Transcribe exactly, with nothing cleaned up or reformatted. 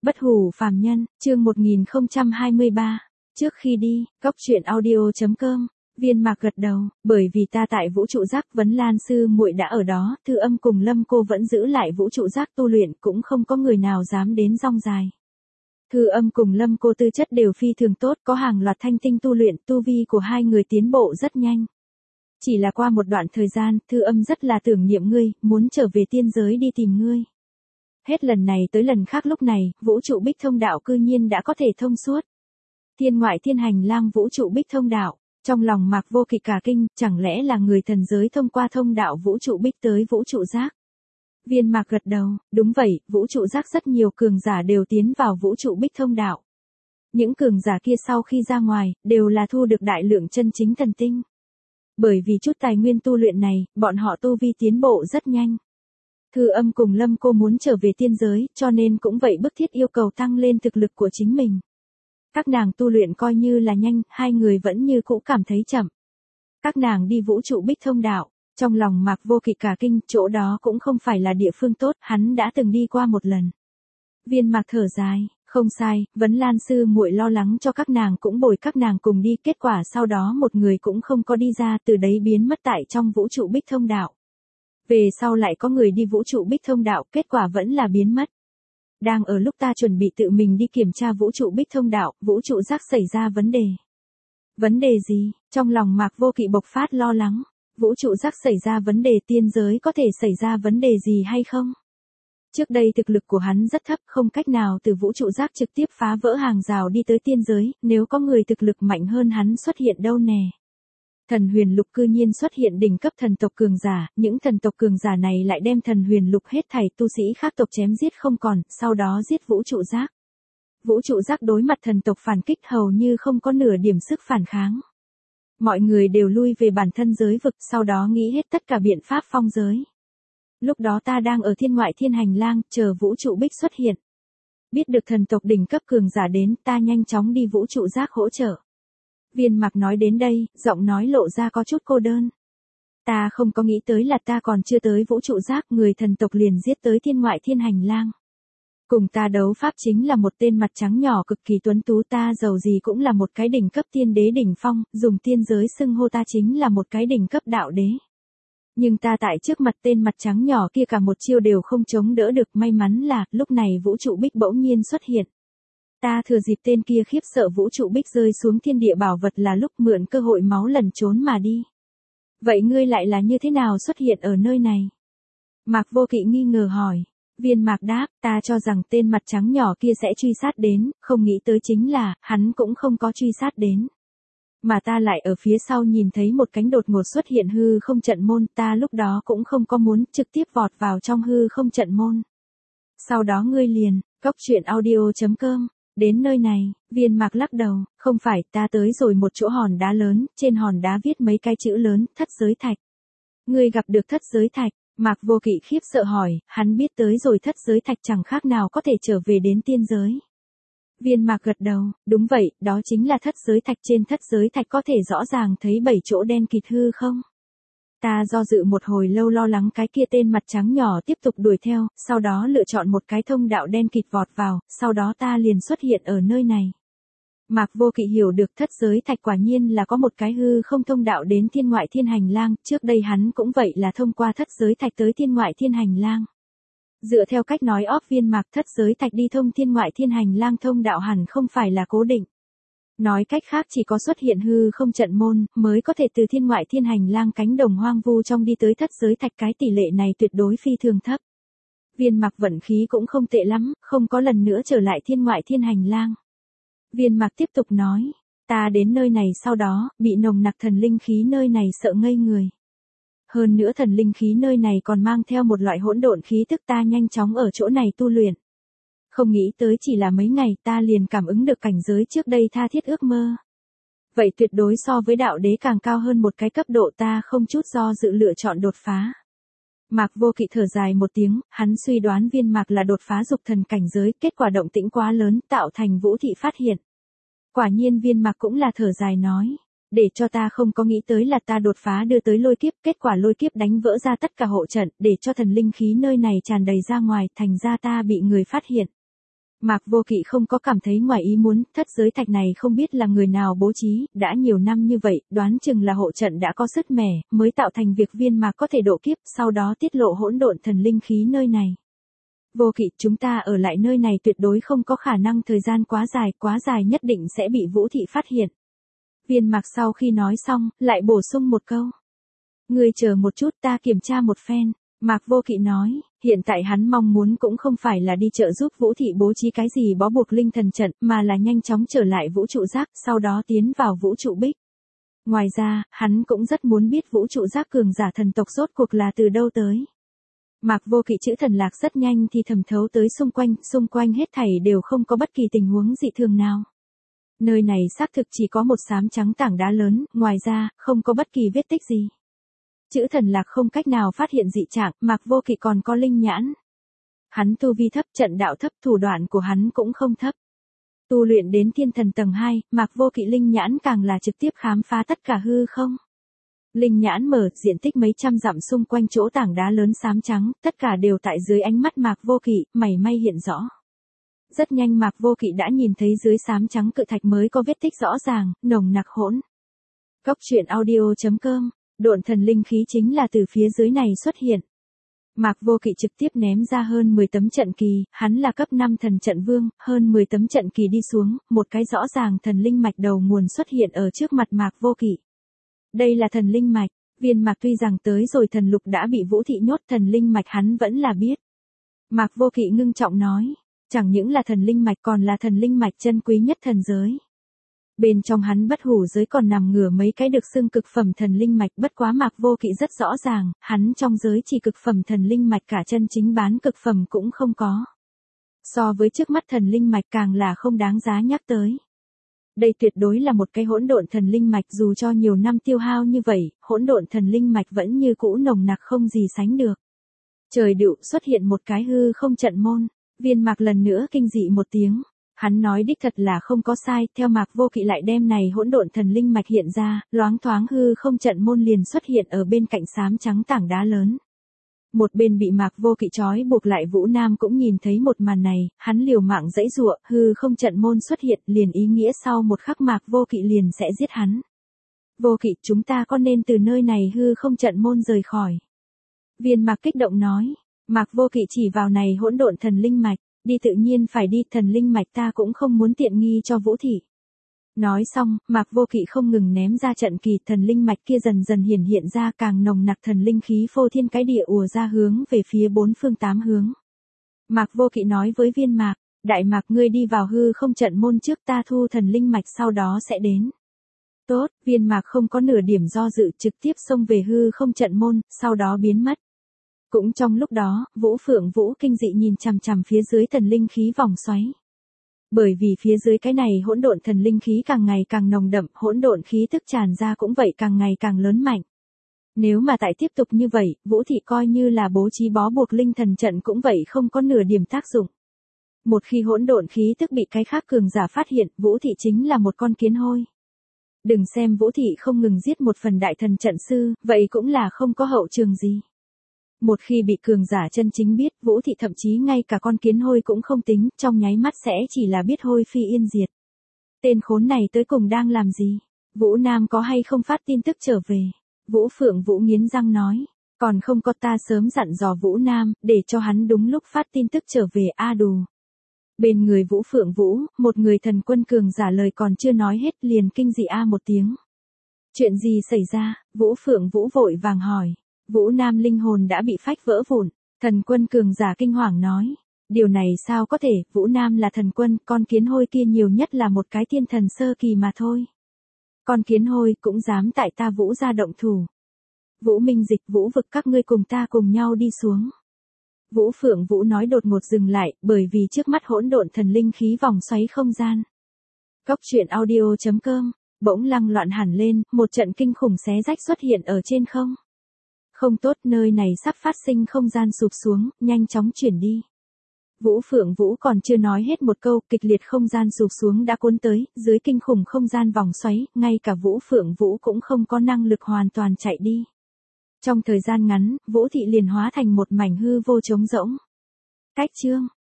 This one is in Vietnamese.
Bất hủ phàm nhân, chương một nghìn không trăm hai mươi ba. Trước khi đi, góc truyện audio chấm com. Viên Mạc gật đầu, bởi vì ta tại vũ trụ giác Vấn Lan sư muội đã ở đó, Thư Âm cùng Lâm cô vẫn giữ lại vũ trụ giác tu luyện, cũng không có người nào dám đến rong dài. Thư Âm cùng Lâm cô tư chất đều phi thường tốt, có hàng loạt thanh tinh tu luyện, tu vi của hai người tiến bộ rất nhanh. Chỉ là qua một đoạn thời gian, Thư Âm rất là tưởng niệm ngươi, muốn trở về tiên giới đi tìm ngươi. Hết lần này tới lần khác lúc này, vũ trụ bích thông đạo cư nhiên đã có thể thông suốt. Thiên ngoại thiên hành lang vũ trụ bích thông đạo, trong lòng Mạc Vô Kỵ cả kinh, chẳng lẽ là người thần giới thông qua thông đạo vũ trụ bích tới vũ trụ giác? Viên Mạc gật đầu, đúng vậy, vũ trụ giác rất nhiều cường giả đều tiến vào vũ trụ bích thông đạo. Những cường giả kia sau khi ra ngoài, đều là thu được đại lượng chân chính thần tinh. Bởi vì chút tài nguyên tu luyện này, bọn họ tu vi tiến bộ rất nhanh. Thư Âm cùng Lâm cô muốn trở về tiên giới, cho nên cũng vậy bức thiết yêu cầu tăng lên thực lực của chính mình. Các nàng tu luyện coi như là nhanh, hai người vẫn như cũ cảm thấy chậm. Các nàng đi vũ trụ bích thông đạo, trong lòng Mạc Vô Kỵ cả kinh, chỗ đó cũng không phải là địa phương tốt, hắn đã từng đi qua một lần. Viên Mạc thở dài, không sai, Vấn Lan sư muội lo lắng cho các nàng cũng bồi các nàng cùng đi, kết quả sau đó một người cũng không có đi ra, từ đấy biến mất tại trong vũ trụ bích thông đạo. Về sau lại có người đi vũ trụ bích thông đạo, kết quả vẫn là biến mất. Đang ở lúc ta chuẩn bị tự mình đi kiểm tra vũ trụ bích thông đạo, vũ trụ giác xảy ra vấn đề. Vấn đề gì? Trong lòng Mạc Vô Kỵ bộc phát lo lắng. Vũ trụ giác xảy ra vấn đề, tiên giới có thể xảy ra vấn đề gì hay không? Trước đây thực lực của hắn rất thấp, không cách nào từ vũ trụ giác trực tiếp phá vỡ hàng rào đi tới tiên giới, nếu có người thực lực mạnh hơn hắn xuất hiện đâu nè. Thần huyền lục cư nhiên xuất hiện đỉnh cấp thần tộc cường giả, những thần tộc cường giả này lại đem thần huyền lục hết thảy tu sĩ khác tộc chém giết không còn, sau đó giết vũ trụ giác. Vũ trụ giác đối mặt thần tộc phản kích hầu như không có nửa điểm sức phản kháng. Mọi người đều lui về bản thân giới vực, sau đó nghĩ hết tất cả biện pháp phong giới. Lúc đó ta đang ở thiên ngoại thiên hành lang, chờ vũ trụ bích xuất hiện. Biết được thần tộc đỉnh cấp cường giả đến, ta nhanh chóng đi vũ trụ giác hỗ trợ. Viên Mạc nói đến đây, giọng nói lộ ra có chút cô đơn. Ta không có nghĩ tới là ta còn chưa tới vũ trụ giác, người thần tộc liền giết tới thiên ngoại thiên hành lang. Cùng ta đấu pháp chính là một tên mặt trắng nhỏ cực kỳ tuấn tú, ta dầu gì cũng là một cái đỉnh cấp tiên đế đỉnh phong, dùng tiên giới xưng hô ta chính là một cái đỉnh cấp đạo đế. Nhưng ta tại trước mặt tên mặt trắng nhỏ kia cả một chiêu đều không chống đỡ được, may mắn là, lúc này vũ trụ bích bỗng nhiên xuất hiện. Ta thừa dịp tên kia khiếp sợ vũ trụ bích rơi xuống thiên địa bảo vật là lúc mượn cơ hội máu lẩn trốn mà đi. Vậy ngươi lại là như thế nào xuất hiện ở nơi này? Mạc Vô Kỵ nghi ngờ hỏi. Viên Mạc đáp, ta cho rằng tên mặt trắng nhỏ kia sẽ truy sát đến, không nghĩ tới chính là, hắn cũng không có truy sát đến. Mà ta lại ở phía sau nhìn thấy một cánh đột ngột xuất hiện hư không trận môn, ta lúc đó cũng không có muốn trực tiếp vọt vào trong hư không trận môn. Sau đó ngươi liền, góc truyện audio chấm com. Đến nơi này, Viên Mạc lắc đầu, không phải, ta tới rồi một chỗ hòn đá lớn, trên hòn đá viết mấy cái chữ lớn, thất giới thạch. Ngươi gặp được thất giới thạch, Mạc Vô Kỵ khiếp sợ hỏi, hắn biết tới rồi thất giới thạch chẳng khác nào có thể trở về đến tiên giới. Viên Mạc gật đầu, đúng vậy, đó chính là thất giới thạch, trên thất giới thạch có thể rõ ràng thấy bảy chỗ đen kịt hư không? Ta do dự một hồi lâu lo lắng cái kia tên mặt trắng nhỏ tiếp tục đuổi theo, sau đó lựa chọn một cái thông đạo đen kịt vọt vào, sau đó ta liền xuất hiện ở nơi này. Mạc Vô Kỵ hiểu được thất giới thạch quả nhiên là có một cái hư không thông đạo đến thiên ngoại thiên hành lang, trước đây hắn cũng vậy là thông qua thất giới thạch tới thiên ngoại thiên hành lang. Dựa theo cách nói óp Viên Mạc, thất giới thạch đi thông thiên ngoại thiên hành lang thông đạo hẳn không phải là cố định. Nói cách khác chỉ có xuất hiện hư không trận môn, mới có thể từ thiên ngoại thiên hành lang cánh đồng hoang vu trong đi tới thất giới thạch, cái tỷ lệ này tuyệt đối phi thường thấp. Viên Mạc vận khí cũng không tệ lắm, không có lần nữa trở lại thiên ngoại thiên hành lang. Viên Mạc tiếp tục nói, ta đến nơi này sau đó, bị nồng nặc thần linh khí nơi này sợ ngây người. Hơn nữa thần linh khí nơi này còn mang theo một loại hỗn độn khí tức, ta nhanh chóng ở chỗ này tu luyện. Không nghĩ tới chỉ là mấy ngày ta liền cảm ứng được cảnh giới trước đây tha thiết ước mơ. Vậy tuyệt đối so với đạo đế càng cao hơn một cái cấp độ, ta không chút do dự lựa chọn đột phá. Mạc Vô Kỵ thở dài một tiếng, hắn suy đoán Viên Mạc là đột phá dục thần cảnh giới, kết quả động tĩnh quá lớn tạo thành Vũ Thị phát hiện. Quả nhiên Viên Mạc cũng là thở dài nói, để cho ta không có nghĩ tới là ta đột phá đưa tới lôi kiếp, kết quả lôi kiếp đánh vỡ ra tất cả hộ trận, để cho thần linh khí nơi này tràn đầy ra ngoài, thành ra ta bị người phát hiện. Mạc Vô Kỵ không có cảm thấy ngoài ý muốn, thất giới thạch này không biết là người nào bố trí, đã nhiều năm như vậy, đoán chừng là hộ trận đã có sứt mẻ, mới tạo thành việc viên mạc có thể độ kiếp, sau đó tiết lộ hỗn độn thần linh khí nơi này. Vô Kỵ, chúng ta ở lại nơi này tuyệt đối không có khả năng thời gian quá dài, quá dài nhất định sẽ bị Vũ Thị phát hiện. Viên mạc sau khi nói xong, lại bổ sung một câu. Ngươi chờ một chút, ta kiểm tra một phen. Mạc Vô Kỵ nói, hiện tại hắn mong muốn cũng không phải là đi trợ giúp Vũ Thị bố trí cái gì bó buộc linh thần trận, mà là nhanh chóng trở lại vũ trụ giác, sau đó tiến vào vũ trụ bích. Ngoài ra, hắn cũng rất muốn biết vũ trụ giác cường giả thần tộc rốt cuộc là từ đâu tới. Mạc Vô Kỵ chữ thần lạc rất nhanh thì thẩm thấu tới xung quanh, xung quanh hết thảy đều không có bất kỳ tình huống dị thường nào. Nơi này xác thực chỉ có một xám trắng tảng đá lớn, ngoài ra, không có bất kỳ vết tích gì. Chữ thần lạc không cách nào phát hiện dị trạng, Mạc Vô Kỵ còn có linh nhãn. Hắn tu vi thấp, trận đạo thấp, thủ đoạn của hắn cũng không thấp. Tu luyện đến thiên thần tầng hai, Mạc Vô Kỵ linh nhãn càng là trực tiếp khám phá tất cả hư không. Linh nhãn mở, diện tích mấy trăm dặm xung quanh chỗ tảng đá lớn xám trắng, tất cả đều tại dưới ánh mắt Mạc Vô Kỵ, mảy may hiện rõ. Rất nhanh Mạc Vô Kỵ đã nhìn thấy dưới xám trắng cự thạch mới có vết tích rõ ràng, nồng nặc hỗn. Cốc truyện audio chấm com, độn thần linh khí chính là từ phía dưới này xuất hiện. Mạc Vô Kỵ trực tiếp ném ra hơn mười tấm trận kỳ, hắn là cấp năm thần trận vương, hơn mười tấm trận kỳ đi xuống, một cái rõ ràng thần linh mạch đầu nguồn xuất hiện ở trước mặt Mạc Vô Kỵ. Đây là thần linh mạch, viên mạc tuy rằng tới rồi thần lục đã bị Vũ Thị nhốt, thần linh mạch hắn vẫn là biết. Mạc Vô Kỵ ngưng trọng nói, chẳng những là thần linh mạch còn là thần linh mạch chân quý nhất thần giới. Bên trong hắn bất hủ giới còn nằm ngửa mấy cái được xưng cực phẩm thần linh mạch, bất quá Mạc Vô Kỵ rất rõ ràng, hắn trong giới chỉ cực phẩm thần linh mạch cả chân chính bán cực phẩm cũng không có. So với trước mắt thần linh mạch càng là không đáng giá nhắc tới. Đây tuyệt đối là một cái hỗn độn thần linh mạch, dù cho nhiều năm tiêu hao như vậy, hỗn độn thần linh mạch vẫn như cũ nồng nặc không gì sánh được. Trời đựu xuất hiện một cái hư không trận môn, viên mạc lần nữa kinh dị một tiếng. Hắn nói đích thật là không có sai, theo Mạc Vô Kỵ lại đem này hỗn độn thần linh mạch hiện ra, loáng thoáng hư không trận môn liền xuất hiện ở bên cạnh xám trắng tảng đá lớn. Một bên bị Mạc Vô Kỵ trói buộc lại Vũ Nam cũng nhìn thấy một màn này, hắn liều mạng giãy giụa, hư không trận môn xuất hiện, liền ý nghĩa sau một khắc Mạc Vô Kỵ liền sẽ giết hắn. Vô Kỵ, chúng ta có nên từ nơi này hư không trận môn rời khỏi? Viên Mạc kích động nói, Mạc Vô Kỵ chỉ vào này hỗn độn thần linh mạch, đi tự nhiên phải đi, thần linh mạch ta cũng không muốn tiện nghi cho Vũ Thị. Nói xong, Mạc Vô Kỵ không ngừng ném ra trận kỳ, thần linh mạch kia dần dần hiển hiện ra, càng nồng nặc thần linh khí phô thiên cái địa ùa ra hướng về phía bốn phương tám hướng. Mạc Vô Kỵ nói với viên mạc, đại mạc ngươi đi vào hư không trận môn trước, ta thu thần linh mạch sau đó sẽ đến. Tốt, viên mạc không có nửa điểm do dự, trực tiếp xông về hư không trận môn, sau đó biến mất. Cũng trong lúc đó, Vũ Phượng Vũ kinh dị nhìn chằm chằm phía dưới thần linh khí vòng xoáy. Bởi vì phía dưới cái này hỗn độn thần linh khí càng ngày càng nồng đậm, hỗn độn khí tức tràn ra cũng vậy càng ngày càng lớn mạnh. Nếu mà tại tiếp tục như vậy, Vũ Thị coi như là bố trí bó buộc linh thần trận cũng vậy không có nửa điểm tác dụng. Một khi hỗn độn khí tức bị cái khác cường giả phát hiện, Vũ Thị chính là một con kiến hôi. Đừng xem Vũ Thị không ngừng giết một phần đại thần trận sư, vậy cũng là không có hậu trường gì. Một khi bị cường giả chân chính biết, Vũ Thị thậm chí ngay cả con kiến hôi cũng không tính, trong nháy mắt sẽ chỉ là biết hôi phi yên diệt. Tên khốn này tới cùng đang làm gì? Vũ Nam có hay không phát tin tức trở về? Vũ Phượng Vũ nghiến răng nói, còn không có, ta sớm dặn dò Vũ Nam, để cho hắn đúng lúc phát tin tức trở về a đù. Bên người Vũ Phượng Vũ, một người thần quân cường giả lời còn chưa nói hết liền kinh dị a một tiếng. Chuyện gì xảy ra? Vũ Phượng Vũ vội vàng hỏi. Vũ Nam linh hồn đã bị phách vỡ vụn, thần quân cường giả kinh hoàng nói. Điều này sao có thể, Vũ Nam là thần quân, con kiến hôi kia nhiều nhất là một cái thiên thần sơ kỳ mà thôi. Con kiến hôi cũng dám tại ta Vũ ra động thủ. Vũ Minh Dịch, Vũ Vực, các ngươi cùng ta cùng nhau đi xuống. Vũ Phượng Vũ nói đột ngột dừng lại, bởi vì trước mắt hỗn độn thần linh khí vòng xoáy không gian. Cốc truyện audio chấm com, bỗng lăng loạn hẳn lên, một trận kinh khủng xé rách xuất hiện ở trên không. Không tốt, nơi này sắp phát sinh không gian sụp xuống, nhanh chóng chuyển đi. Vũ Phượng Vũ còn chưa nói hết một câu, kịch liệt không gian sụp xuống đã cuốn tới, dưới kinh khủng không gian vòng xoáy, ngay cả Vũ Phượng Vũ cũng không có năng lực hoàn toàn chạy đi. Trong thời gian ngắn, Vũ Thị liền hóa thành một mảnh hư vô trống rỗng. Cách chương